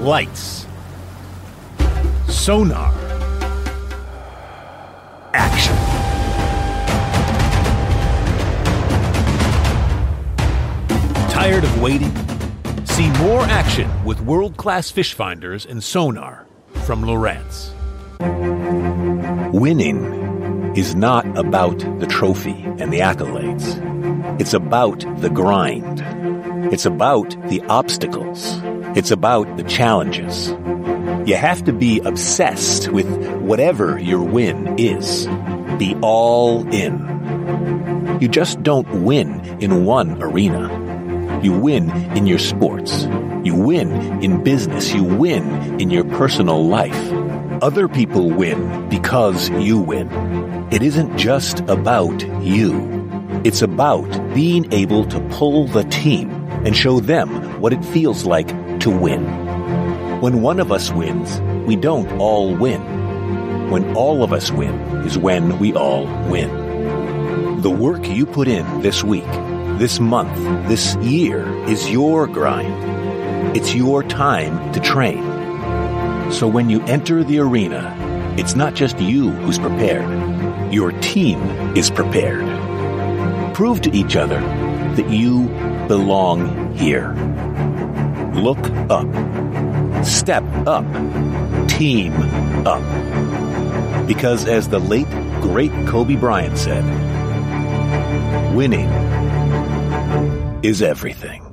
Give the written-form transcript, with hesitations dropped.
Lights. Sonar. Action. Tired of waiting? See more action with world-class fish finders and sonar from Lowrance. Winning is not about the trophy and the accolades. It's about the grind. It's about the obstacles. It's about the challenges. You have to be obsessed with whatever your win is. Be all in. You just don't win in one arena. You win in your sports. You win in business. You win in your personal life. Other people win because you win. It isn't just about you. It's about being able to pull the team and show them what it feels like to win. When one of us wins, we don't all win. When all of us win is when we all win. The work you put in this week, this month, this year is your grind. It's your time to train. So when you enter the arena, it's not just you who's prepared. Your team is prepared. Prove to each other that you belong here. Look up. Step up. Team up. Because as the late, great Kobe Bryant said, winning is everything.